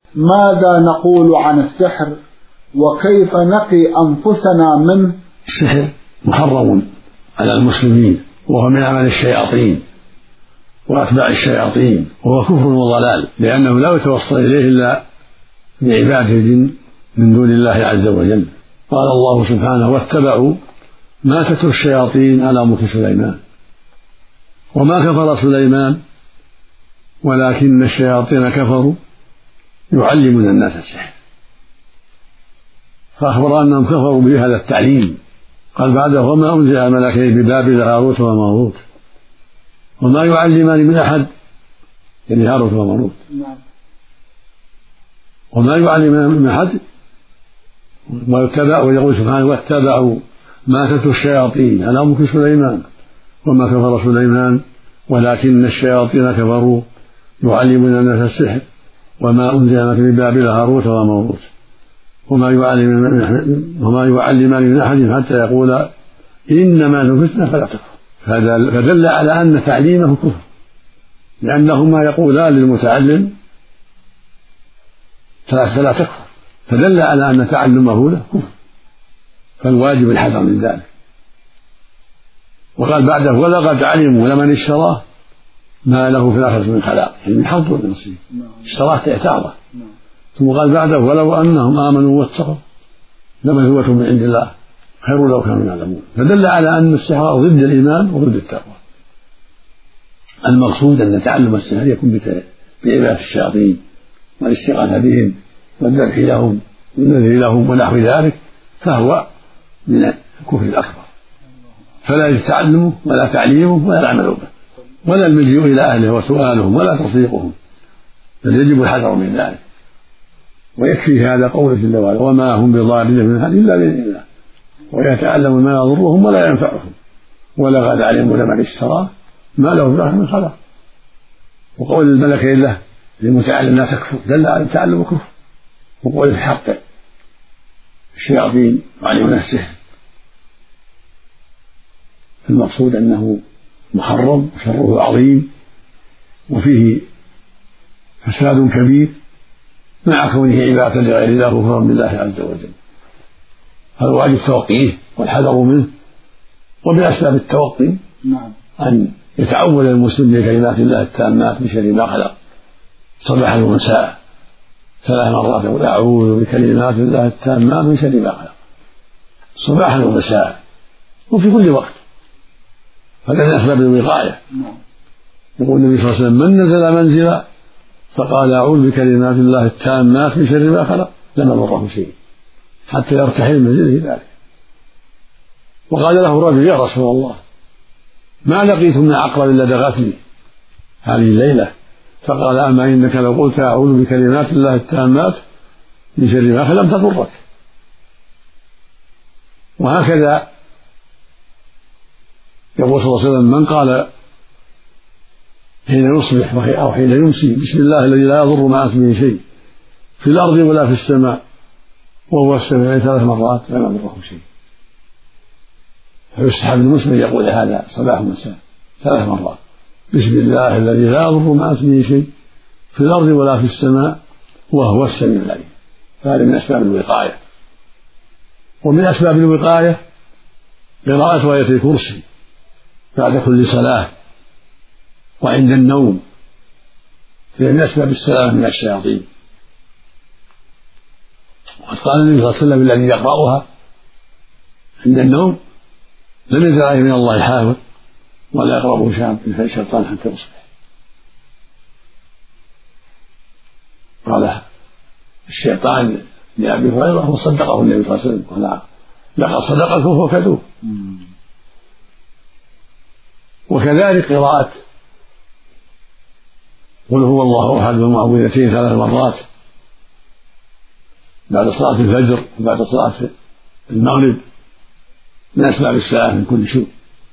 ماذا نقول عن السحر وكيف نقي أنفسنا منه؟ السحر محرم على المسلمين، وهو من عمل الشياطين وأتباع الشياطين، وهو كفر وضلال، لأنه لا يتوصل إليه إلا بعباده الجن من دون الله عز وجل. قال الله سبحانه: واتبعوا ما تتلو الشياطين على ملك سليمان وما كفر سليمان ولكن الشياطين كفروا يعلمون الناس السحر. فأخبر أنهم كفروا بهذا التعليم. قال بعده: وما أنزل على الملكين ببابل هاروت وماروت وما يعلمان من أحد، يعني هاروت وماروت، وما يعلمان من أحد. ويقول سبحانه: واتبعوا ما تتلو الشياطين على ملك سليمان وما كفر سليمان ولكن الشياطين كفروا يعلمون الناس السحر وما أنزل ببابل هاروت وماروت وما يعلمان من أحد حتى يقولا إنما نفتنا فلا تكفر. فدل على أن تعليمه كفر، لأنهما يقولان للمتعلم فلا تكفر، فدل على أن تعلمه له كفر، فالواجب الحذر من ذلك. وقال بعده: ولقد علموا لمن اشتراه ما له في الآخرة من خلاق، يعني من حظ ومن نصيب، اشتراه اعتاضه. ثم قال بعده: ولو أنهم آمنوا واتقوا لمثوبة من عند الله خير لو كانوا يعلمون. فدل على أن السحر ضد الإيمان وضد التقوى. المقصود أن تعلم السحر يكون بعبادة الشياطين والاستغاثة بهم والذبح لهم والنذر لهم ونحو ذلك، فهو من الكفر الأكبر، فلا يتعلمه ولا تعليمه ولا العمل به ولا المجيء إلى أهله وسؤالهم ولا تصديقهم، بل يجب الحذر من ذلك. ويكفي هذا قوله جل وعلا: وما هم بضارين من أحد إلا بإذن الله ويتعلمون ما يضرهم ولا ينفعهم ولقد علموا لمن اشتراه ما له في الآخرة من خلاق. وقول الملكين له للمتعلم لا تكفر دل على التعلم كفر، وقول الحق الشياطين يعلمون السحر. المقصود أنه محرم وشره عظيم وفيه فساد كبير مع كونه عبادة لغير الله كفرا بالله عز وجل. فالواجب توقيه والحذر منه. ومن أسباب التوقي أن يتعود المسلم بكلمات الله التامات من شر ما خلق صباحا ومساء 3 مرات: يقول: أعوذ بكلمات الله التامات من شر ما خلق، صباحا ومساء وفي كل وقت. هذا من أسباب الوقاية. يقول النبي صلى الله عليه وسلم: من نزل منزلا فقال أعوذ بكلمات الله التامات من شر ما خلق لم يضره شيء حتى يرتحل من منزله ذلك. وقال له رجل: يا رسول الله ما لقيت من عقرب إلا دغتني هذه الليلة. فقال: أما إنك لو قلت أعوذ بكلمات الله التامات من شر ما خلق لم تضرك. وهكذا يقول صلى الله عليه وسلم: من قال حين يصبح أو حين يمسي بسم الله الذي لا يضر مع اسمه شيء في الأرض ولا في السماء وهو السميع 3 مرات لم يضره شيء. فيستحب المسلم يقول هذا صباح ومساء 3 مرات: بسم الله الذي لا يضر مع اسمه شيء في الأرض ولا في السماء وهو السميع العليم. هذا من أسباب الوقاية. ومن أسباب الوقاية قراءة آية الكرسي بعد كل صلاة وعند النوم، هي من أسباب السلامة من الشياطين. وقد قال النبي صلى الله عليه وسلم: الذي يقرأها عند النوم لم يزل عليه من الله حافظ ولا يقربه شيطان حتى يصبح. قال الشيطان لأبي هريرة وصدقه النبي صلى الله عليه وسلم: قال: لقد صدق الكفر كذوب. وكذلك قراءة قل هو الله أحد والمعوذتين 3 مرات بعد صلاة الفجر وبعد صلاة المغرب من أسباب السلامة من كل سوء.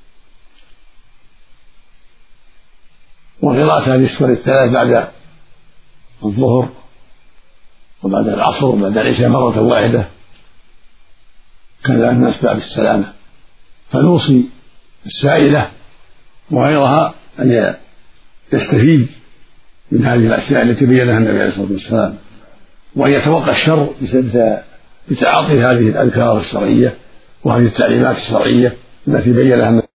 وقراءة هذه السور ال3 بعد الظهر وبعد العصر وبعد العشاء مرة واحدة كذلك من أسباب السلامة. فنوصي السائلة وغيرها أن يستفيد من هذه الأشياء التي بينها النبي عليه الصلاة والسلام وأن يتوقع الشر بتعاطي هذه الأذكار الشرعية وهذه التعليمات الشرعية التي بين لها